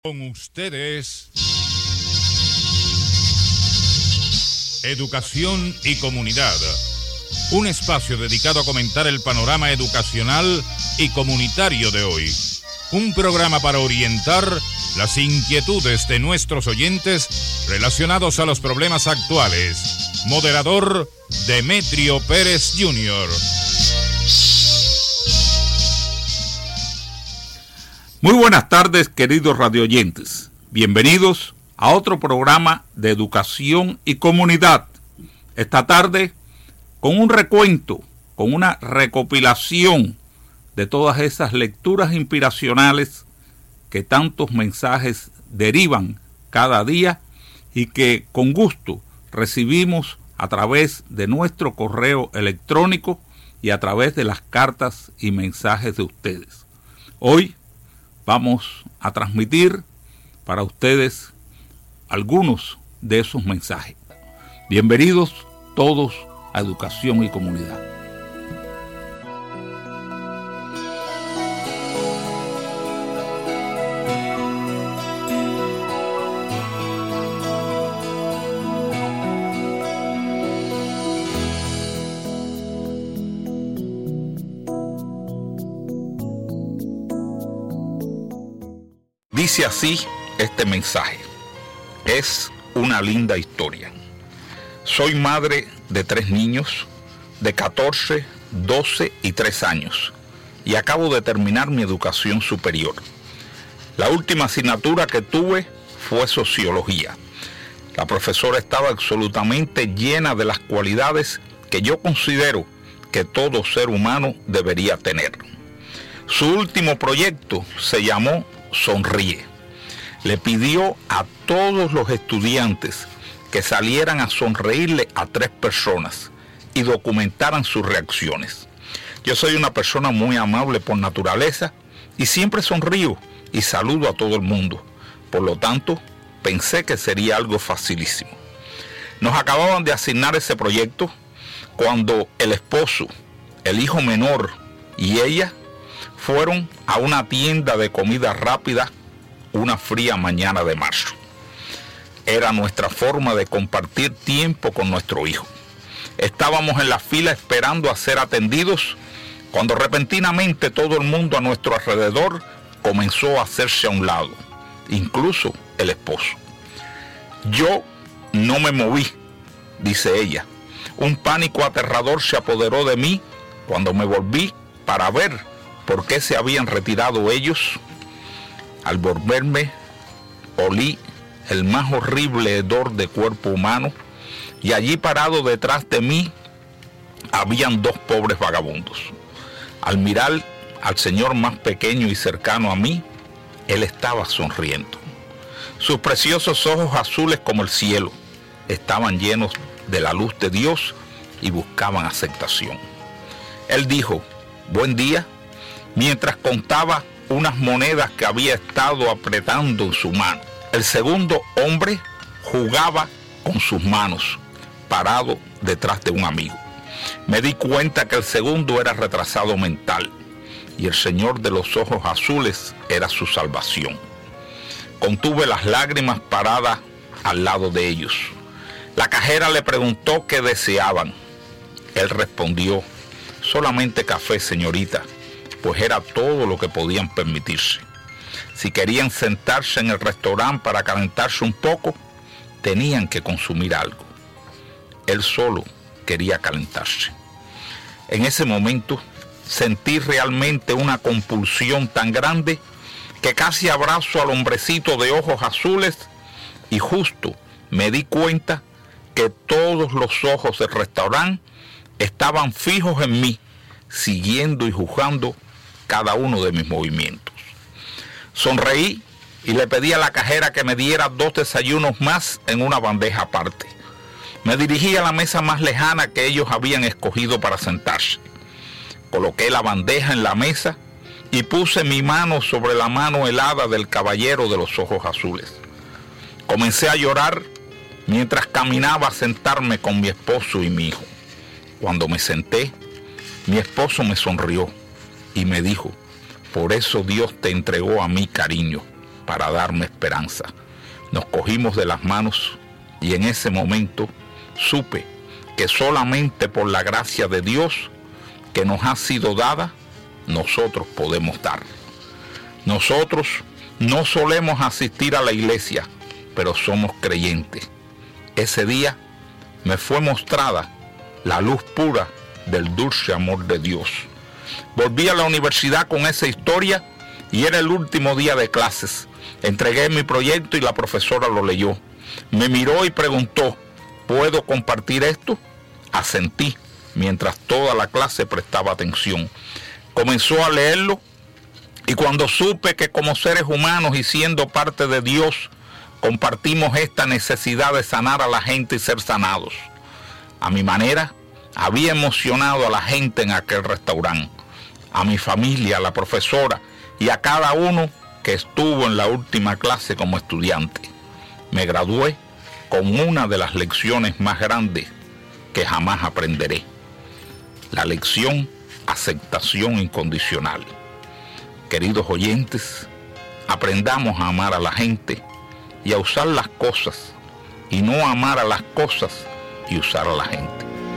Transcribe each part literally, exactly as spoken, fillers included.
Con ustedes, Educación y Comunidad, un espacio dedicado a comentar el panorama educacional y comunitario de hoy. Un programa para orientar las inquietudes de nuestros oyentes relacionados a los problemas actuales. Moderador, Demetrio Pérez junior Muy buenas tardes, queridos radioyentes. Bienvenidos a otro programa de Educación y Comunidad. Esta tarde, con un recuento, con una recopilación de todas esas lecturas inspiracionales que tantos mensajes derivan cada día y que con gusto recibimos a través de nuestro correo electrónico y a través de las cartas y mensajes de ustedes. Hoy vamos a transmitir para ustedes algunos de esos mensajes. Bienvenidos todos a Educación y Comunidad. Dice así este mensaje. Es una linda historia. Soy madre de tres niños de catorce, doce y tres años y acabo de terminar mi educación superior. La última asignatura que tuve fue sociología. La profesora estaba absolutamente llena de las cualidades que yo considero que todo ser humano debería tener. Su último proyecto se llamó Sonríe. Le pidió a todos los estudiantes que salieran a sonreírle a tres personas y documentaran sus reacciones. Yo soy una persona muy amable por naturaleza y siempre sonrío y saludo a todo el mundo. Por lo tanto, pensé que sería algo facilísimo. Nos acababan de asignar ese proyecto cuando el esposo, el hijo menor y ella fueron a una tienda de comida rápida una fría mañana de marzo. Era nuestra forma de compartir tiempo con nuestro hijo. Estábamos en la fila esperando a ser atendidos cuando repentinamente todo el mundo a nuestro alrededor comenzó a hacerse a un lado, incluso el esposo. Yo no me moví, dice ella. Un pánico aterrador se apoderó de mí cuando me volví para ver por qué se habían retirado ellos. Al volverme, olí el más horrible hedor de cuerpo humano y allí parado detrás de mí habían dos pobres vagabundos. Al mirar al señor más pequeño y cercano a mí, él estaba sonriendo. Sus preciosos ojos azules como el cielo estaban llenos de la luz de Dios y buscaban aceptación. Él dijo, buen día, mientras contaba unas monedas que había estado apretando en su mano. El segundo hombre jugaba con sus manos, parado detrás de un amigo. Me di cuenta que el segundo era retrasado mental y el señor de los ojos azules era su salvación. Contuve las lágrimas paradas al lado de ellos. La cajera le preguntó qué deseaban. Él respondió, solamente café, señorita, pues era todo lo que podían permitirse. Si querían sentarse en el restaurante para calentarse un poco, tenían que consumir algo. Él solo quería calentarse. En ese momento sentí realmente una compulsión tan grande que casi abrazo al hombrecito de ojos azules y justo me di cuenta que todos los ojos del restaurante estaban fijos en mí, siguiendo y juzgando cada uno de mis movimientos. Sonreí y le pedí a la cajera que me diera dos desayunos más en una bandeja aparte. Me dirigí a la mesa más lejana que ellos habían escogido para sentarse. Coloqué la bandeja en la mesa y puse mi mano sobre la mano helada del caballero de los ojos azules. Comencé a llorar mientras caminaba a sentarme con mi esposo y mi hijo. Cuando me senté, mi esposo me sonrió y me dijo, por eso Dios te entregó a mí, cariño, para darme esperanza. Nos cogimos de las manos y en ese momento supe que solamente por la gracia de Dios que nos ha sido dada, nosotros podemos dar. Nosotros no solemos asistir a la iglesia, pero somos creyentes. Ese día me fue mostrada la luz pura del dulce amor de Dios. Volví a la universidad con esa historia y era el último día de clases. Entregué mi proyecto y la profesora lo leyó. Me miró y preguntó, ¿puedo compartir esto? Asentí, mientras toda la clase prestaba atención. Comenzó a leerlo y cuando supe que como seres humanos y siendo parte de Dios, compartimos esta necesidad de sanar a la gente y ser sanados. A mi manera, había emocionado a la gente en aquel restaurante, a mi familia, a la profesora y a cada uno que estuvo en la última clase como estudiante. Me gradué con una de las lecciones más grandes que jamás aprenderé. La lección aceptación incondicional. Queridos oyentes, aprendamos a amar a la gente y a usar las cosas, y no amar a las cosas y usar a la gente.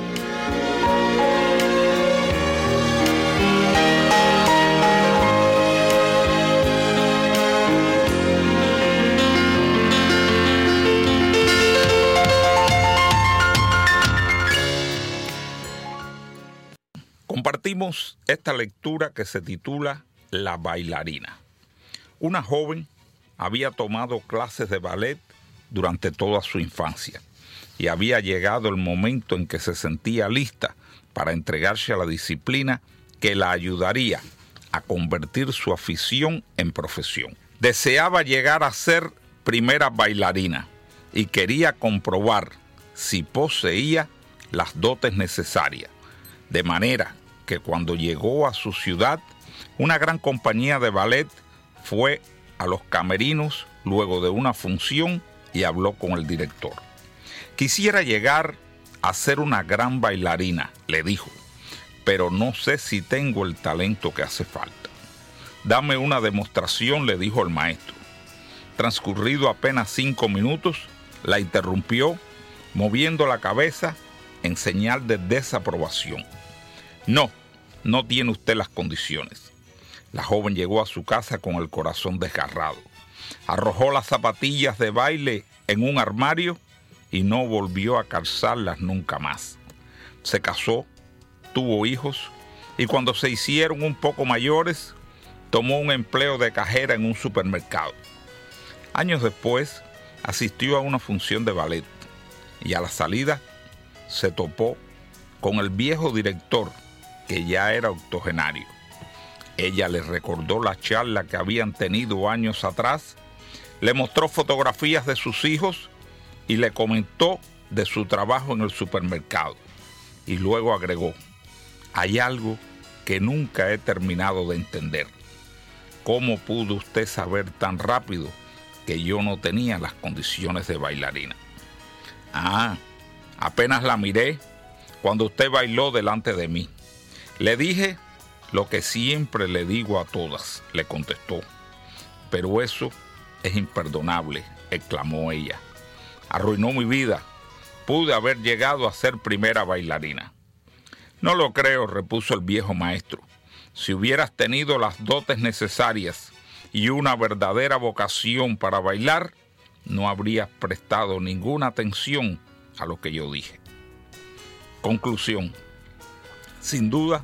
Compartimos esta lectura que se titula La bailarina. Una joven había tomado clases de ballet durante toda su infancia y había llegado el momento en que se sentía lista para entregarse a la disciplina que la ayudaría a convertir su afición en profesión. Deseaba llegar a ser primera bailarina y quería comprobar si poseía las dotes necesarias, de manera que cuando llegó a su ciudad, una gran compañía de ballet fue a los camerinos luego de una función y habló con el director. Quisiera llegar a ser una gran bailarina, le dijo, pero no sé si tengo el talento que hace falta. Dame una demostración, le dijo el maestro. Transcurrido apenas cinco minutos, la interrumpió, moviendo la cabeza en señal de desaprobación. No, no tiene usted las condiciones. La joven llegó a su casa con el corazón desgarrado. Arrojó las zapatillas de baile en un armario y no volvió a calzarlas nunca más. Se casó, tuvo hijos y cuando se hicieron un poco mayores, tomó un empleo de cajera en un supermercado. Años después, asistió a una función de ballet y a la salida se topó con el viejo director, que ya era octogenario. Ella le recordó la charla que habían tenido años atrás, le mostró fotografías de sus hijos y le comentó de su trabajo en el supermercado. Y luego agregó, hay algo que nunca he terminado de entender. ¿Cómo pudo usted saber tan rápido que yo no tenía las condiciones de bailarina? Ah, apenas la miré cuando usted bailó delante de mí. Le dije lo que siempre le digo a todas, le contestó. Pero eso es imperdonable, exclamó ella. Arruinó mi vida. Pude haber llegado a ser primera bailarina. No lo creo, repuso el viejo maestro. Si hubieras tenido las dotes necesarias y una verdadera vocación para bailar, no habrías prestado ninguna atención a lo que yo dije. Conclusión. Sin duda,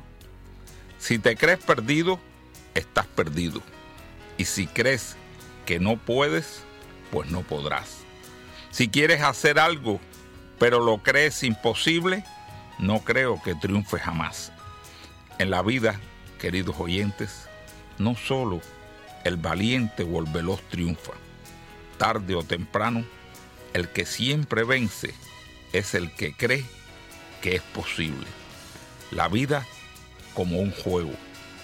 si te crees perdido, estás perdido. Y si crees que no puedes, pues no podrás. Si quieres hacer algo, pero lo crees imposible, no creo que triunfe jamás. En la vida, queridos oyentes, no solo el valiente o el veloz triunfa. Tarde o temprano, el que siempre vence es el que cree que es posible. La vida como un juego.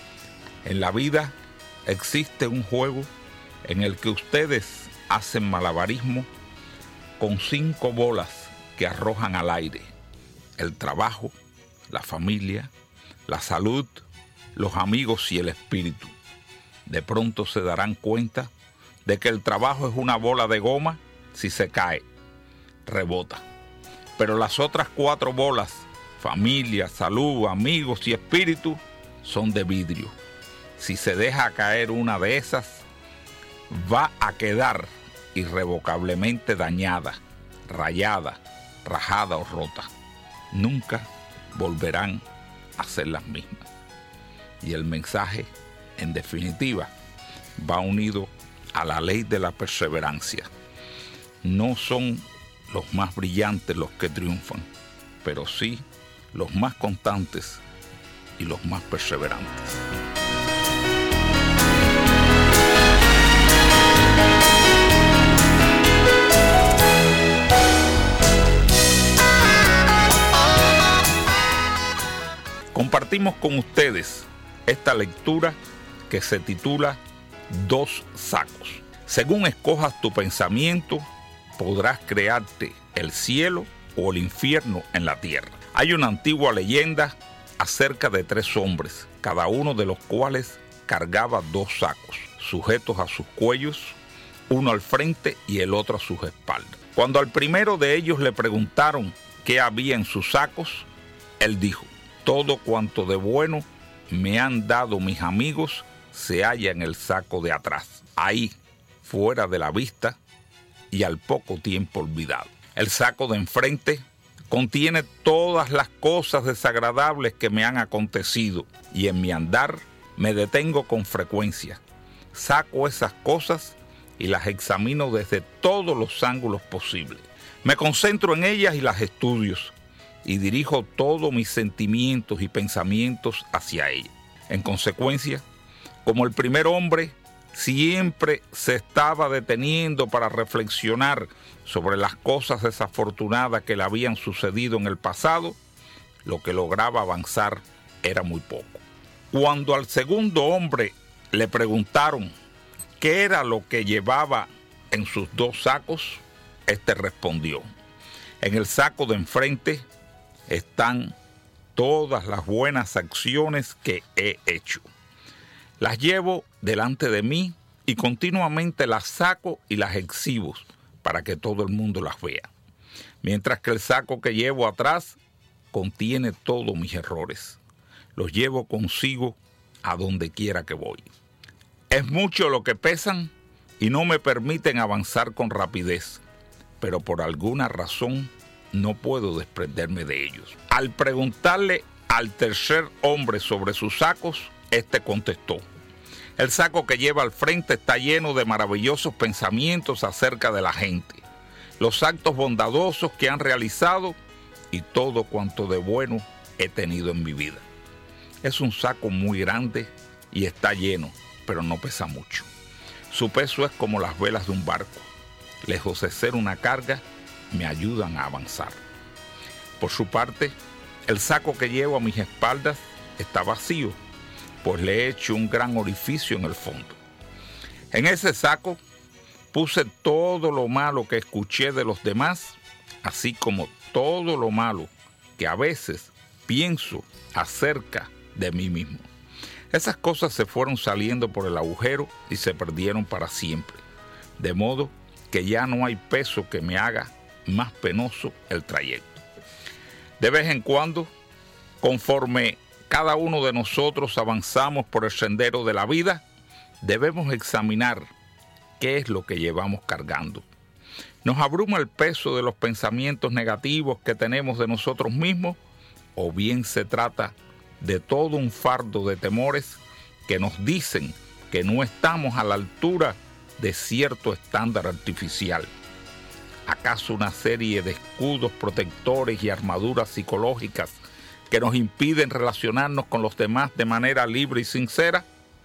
En la vida existe un juego en el que ustedes hacen malabarismo con cinco bolas que arrojan al aire: el trabajo, la familia, la salud, los amigos y el espíritu. De pronto se darán cuenta de que el trabajo es una bola de goma, si se cae, rebota. Pero las otras cuatro bolas, familia, salud, amigos y espíritu, son de vidrio. Si se deja caer una de esas, va a quedar irrevocablemente dañada, rayada, rajada o rota. Nunca volverán a ser las mismas. Y el mensaje, en definitiva, va unido a la ley de la perseverancia. No son los más brillantes los que triunfan, pero sí los más constantes y los más perseverantes. Compartimos con ustedes esta lectura que se titula Dos sacos. Según escojas tu pensamiento, podrás crearte el cielo o el infierno en la tierra. Hay una antigua leyenda acerca de tres hombres, cada uno de los cuales cargaba dos sacos, sujetos a sus cuellos, uno al frente y el otro a sus espaldas. Cuando al primero de ellos le preguntaron qué había en sus sacos, él dijo: todo cuanto de bueno me han dado mis amigos se halla en el saco de atrás, ahí, fuera de la vista y al poco tiempo olvidado. El saco de enfrente contiene todas las cosas desagradables que me han acontecido y en mi andar me detengo con frecuencia. Saco esas cosas y las examino desde todos los ángulos posibles. Me concentro en ellas y las estudio y dirijo todos mis sentimientos y pensamientos hacia ellas. En consecuencia, como el primer hombre siempre se estaba deteniendo para reflexionar sobre las cosas desafortunadas que le habían sucedido en el pasado, lo que lograba avanzar era muy poco. Cuando al segundo hombre le preguntaron qué era lo que llevaba en sus dos sacos, éste respondió: en el saco de enfrente están todas las buenas acciones que he hecho. Las llevo delante de mí y continuamente las saco y las exhibo para que todo el mundo las vea. Mientras que el saco que llevo atrás contiene todos mis errores. Los llevo consigo a donde quiera que voy. Es mucho lo que pesan y no me permiten avanzar con rapidez, pero por alguna razón no puedo desprenderme de ellos. Al preguntarle al tercer hombre sobre sus sacos, este contestó: el saco que lleva al frente está lleno de maravillosos pensamientos acerca de la gente, los actos bondadosos que han realizado y todo cuanto de bueno he tenido en mi vida. Es un saco muy grande y está lleno, pero no pesa mucho. Su peso es como las velas de un barco. Lejos de ser una carga, me ayudan a avanzar. Por su parte, el saco que llevo a mis espaldas está vacío, pues le he hecho un gran orificio en el fondo. En ese saco puse todo lo malo que escuché de los demás, así como todo lo malo que a veces pienso acerca de mí mismo. Esas cosas se fueron saliendo por el agujero y se perdieron para siempre, de modo que ya no hay peso que me haga más penoso el trayecto. De vez en cuando, conforme cada uno de nosotros avanzamos por el sendero de la vida, debemos examinar qué es lo que llevamos cargando. ¿Nos abruma el peso de los pensamientos negativos que tenemos de nosotros mismos? ¿O bien se trata de todo un fardo de temores que nos dicen que no estamos a la altura de cierto estándar artificial? ¿Acaso una serie de escudos protectores y armaduras psicológicas que nos impiden relacionarnos con los demás de manera libre y sincera?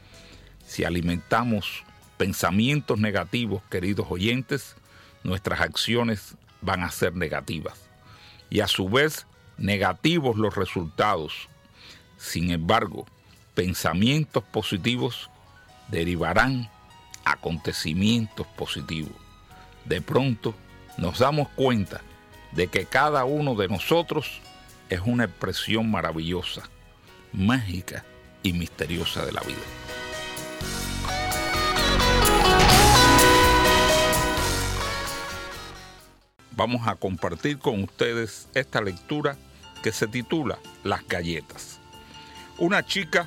Si alimentamos pensamientos negativos, queridos oyentes, nuestras acciones van a ser negativas y a su vez negativos los resultados. Sin embargo, pensamientos positivos derivarán acontecimientos positivos. De pronto nos damos cuenta de que cada uno de nosotros es una expresión maravillosa, mágica y misteriosa de la vida. vamos a compartir con ustedes esta lectura que se titula Las galletas. Una chica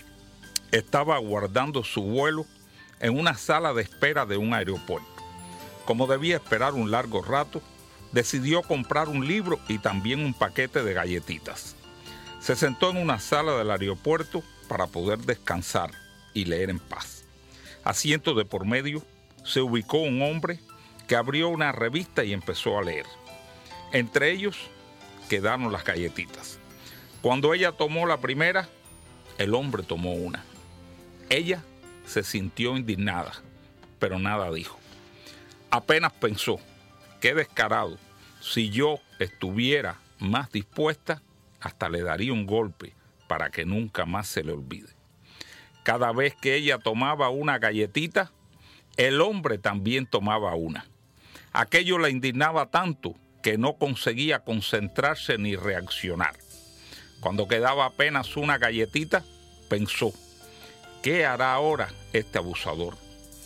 estaba aguardando su vuelo en una sala de espera de un aeropuerto. Como debía esperar un largo rato, decidió comprar un libro y también un paquete de galletitas. Se sentó en una sala del aeropuerto para poder descansar y leer en paz. Asiento de por medio, se ubicó un hombre que abrió una revista y empezó a leer. Entre ellos quedaron las galletitas. Cuando ella tomó la primera, el hombre tomó una. Ella se sintió indignada, pero nada dijo. Apenas pensó, qué descarado, si yo estuviera más dispuesta, hasta le daría un golpe para que nunca más se le olvide. Cada vez que ella tomaba una galletita, el hombre también tomaba una. Aquello la indignaba tanto que no conseguía concentrarse ni reaccionar. Cuando quedaba apenas una galletita, pensó, ¿qué hará ahora este abusador?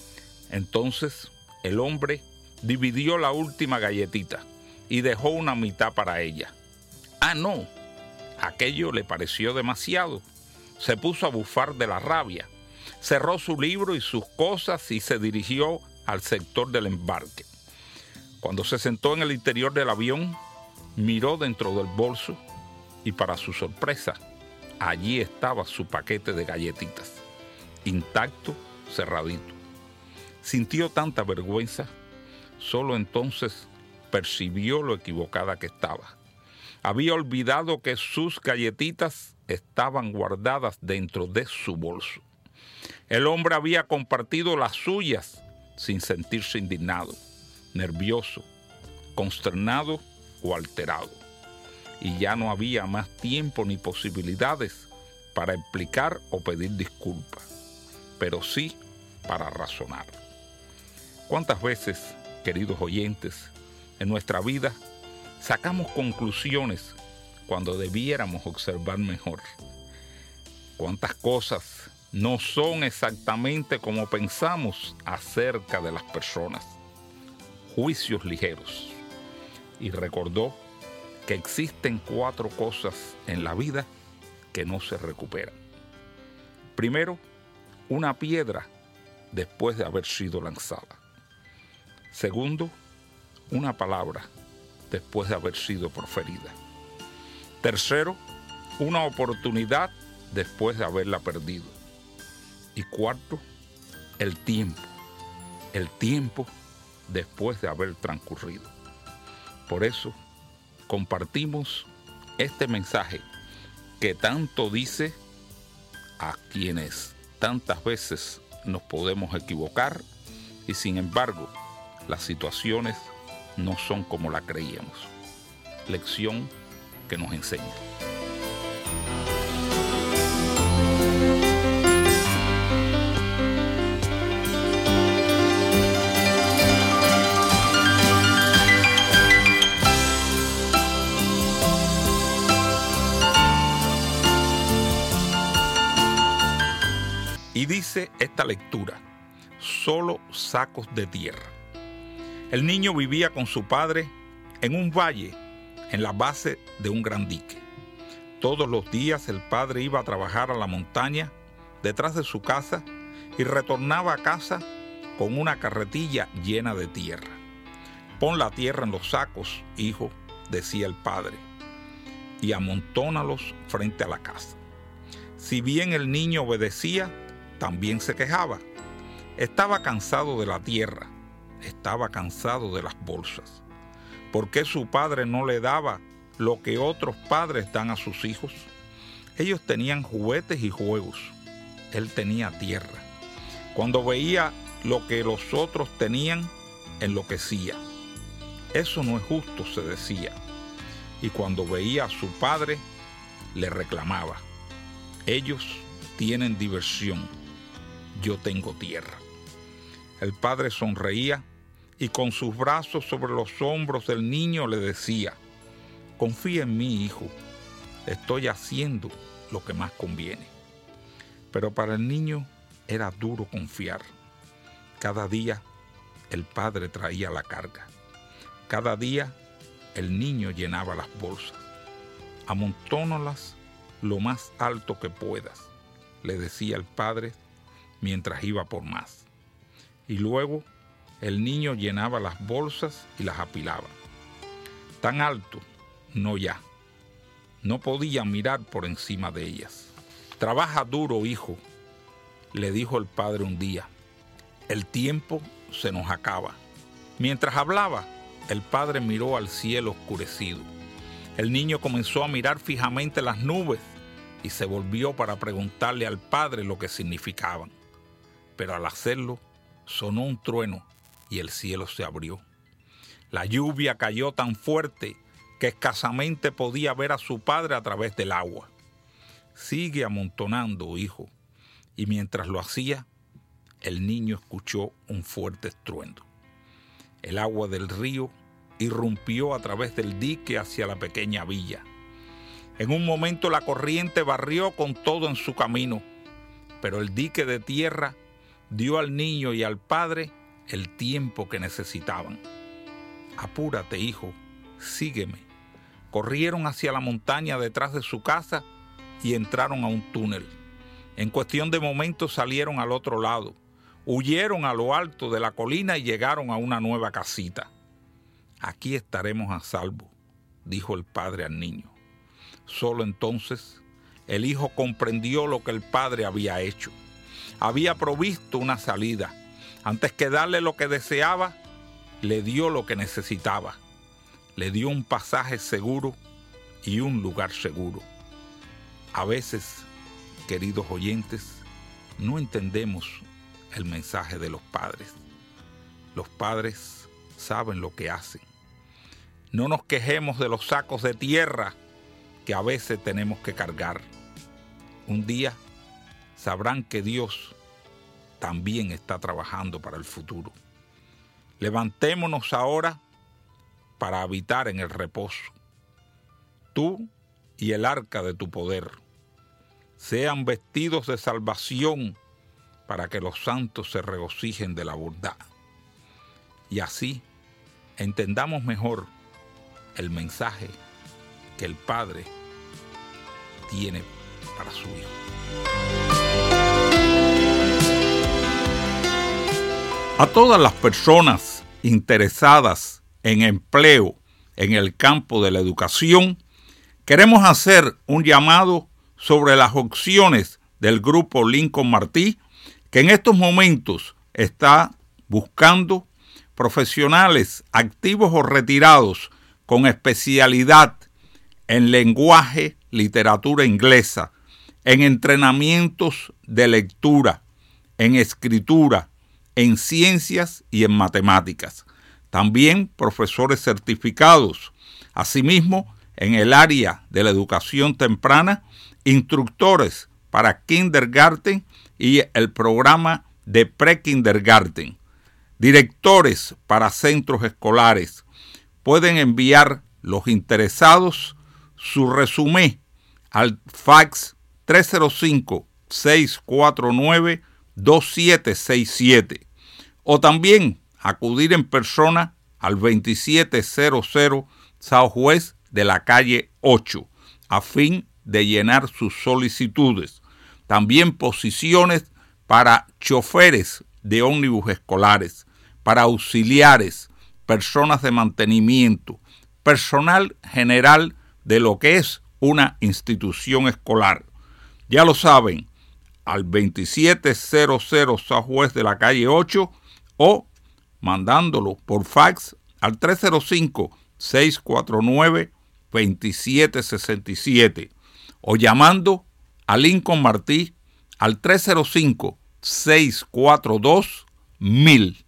Entonces, el hombre dividió la última galletita y dejó una mitad para ella. Ah, no, aquello le pareció demasiado. Se puso a bufar de la rabia. Cerró su libro y sus cosas y se dirigió al sector del embarque. Cuando se sentó en el interior del avión, miró dentro del bolso y, para su sorpresa, allí estaba su paquete de galletitas, intacto, cerradito. Sintió tanta vergüenza, solo entonces percibió lo equivocada que estaba. Había olvidado que sus galletitas estaban guardadas dentro de su bolso. El hombre había compartido las suyas sin sentirse indignado, nervioso, consternado o alterado. Y ya no había más tiempo ni posibilidades para explicar o pedir disculpas, pero sí para razonar. ¿Cuántas veces, queridos oyentes, en nuestra vida sacamos conclusiones cuando debiéramos observar mejor? ¿Cuántas cosas no son exactamente como pensamos acerca de las personas? Juicios ligeros. Y recordó que existen cuatro cosas en la vida que no se recuperan. Primero, una piedra después de haber sido lanzada. Segundo, una palabra después de haber sido proferida. Tercero, una oportunidad después de haberla perdido. Y cuarto, el tiempo. El tiempo después de haber transcurrido. Por eso, compartimos este mensaje que tanto dice a quienes tantas veces nos podemos equivocar y sin embargo las situaciones no son como la creíamos. Lección que nos enseña. Y dice esta lectura, solo sacos de tierra. El niño vivía con su padre en un valle, en la base de un gran dique. Todos los días el padre iba a trabajar a la montaña detrás de su casa y retornaba a casa con una carretilla llena de tierra. Pon la tierra en los sacos, hijo, decía el padre, y amontónalos frente a la casa. Si bien el niño obedecía, también se quejaba. Estaba cansado de la tierra, estaba cansado de las bolsas. ¿Por qué su padre no le daba lo que otros padres dan a sus hijos? Ellos tenían juguetes y juegos. Él tenía tierra. Cuando veía lo que los otros tenían, enloquecía. Eso no es justo, se decía. Y cuando veía a su padre, le reclamaba. Ellos tienen diversión. Yo tengo tierra. El padre sonreía y con sus brazos sobre los hombros del niño le decía, confía en mí, hijo, estoy haciendo lo que más conviene. Pero para el niño era duro confiar. Cada día el padre traía la carga. Cada día el niño llenaba las bolsas. Amontónalas lo más alto que puedas, le decía el padre mientras iba por más. Y luego el niño llenaba las bolsas y las apilaba. Tan alto, no ya. No podía mirar por encima de ellas. Trabaja duro, hijo, le dijo el padre un día. El tiempo se nos acaba. Mientras hablaba, el padre miró al cielo oscurecido. El niño comenzó a mirar fijamente las nubes y se volvió para preguntarle al padre lo que significaban. Pero al hacerlo, sonó un trueno y el cielo se abrió. La lluvia cayó tan fuerte que escasamente podía ver a su padre a través del agua. Sigue amontonando, hijo. Y mientras lo hacía, el niño escuchó un fuerte estruendo. El agua del río irrumpió a través del dique hacia la pequeña villa. En un momento la corriente barrió con todo en su camino, pero el dique de tierra dio al niño y al padre el tiempo que necesitaban. Apúrate, hijo, sígueme. Corrieron hacia la montaña detrás de su casa y entraron a un túnel. En cuestión de momentos salieron al otro lado, huyeron a lo alto de la colina y llegaron a una nueva casita. Aquí estaremos a salvo, dijo el padre al niño. Solo entonces el hijo comprendió lo que el padre había hecho. Había provisto una salida. Antes que darle lo que deseaba, le dio lo que necesitaba. Le dio un pasaje seguro y un lugar seguro. A veces, queridos oyentes, no entendemos el mensaje de los padres. Los padres saben lo que hacen. No nos quejemos de los sacos de tierra que a veces tenemos que cargar. Un día sabrán que Dios también está trabajando para el futuro. Levantémonos ahora para habitar en el reposo. Tú y el arca de tu poder sean vestidos de salvación para que los santos se regocijen de la bondad. Y así entendamos mejor el mensaje que el Padre tiene para su Hijo. A todas las personas interesadas en empleo en el campo de la educación, queremos hacer un llamado sobre las opciones del Grupo Lincoln Martí, que en estos momentos está buscando profesionales activos o retirados con especialidad en lenguaje, literatura inglesa, en entrenamientos de lectura, en escritura, en ciencias y en matemáticas. También profesores certificados. Asimismo, en el área de la educación temprana, instructores para kindergarten y el programa de pre-kindergarten. Directores para centros escolares. Pueden enviar los interesados su resumen al fax tres cero cinco, seis cuatro nueve, dos siete seis siete o también acudir en persona al veintisiete cero cero Southwest de la calle ocho a fin de llenar sus solicitudes. También posiciones para choferes de ómnibus escolares, para auxiliares, personas de mantenimiento, personal general de lo que es una institución escolar. Ya lo saben, al veintisiete cero cero Southwest de la calle ocho o mandándolo por fax al tres cero cinco, seis cuatro nueve, dos siete seis siete o llamando a Lincoln Martí al tres cero cinco, seis cuatro dos, mil.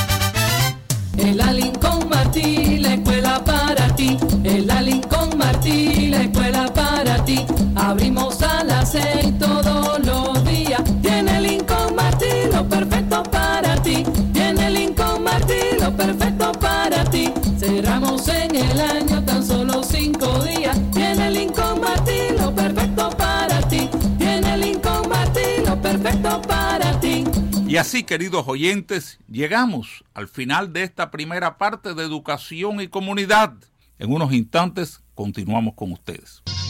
En la Lincoln Martí, la escuela para ti. En la Lincoln Martí, la escuela para ti. Abrimos a las seis todos los días. Tiene Lincoln Martí lo perfecto para ti. Tiene Lincoln Martí lo perfecto para ti. Cerramos en el año tan solo cinco días. Tiene Lincoln Martí lo perfecto para ti. Tiene Lincoln Martí lo perfecto para ti. Y así, queridos oyentes, llegamos al final de esta primera parte de Educación y Comunidad. En unos instantes continuamos con ustedes.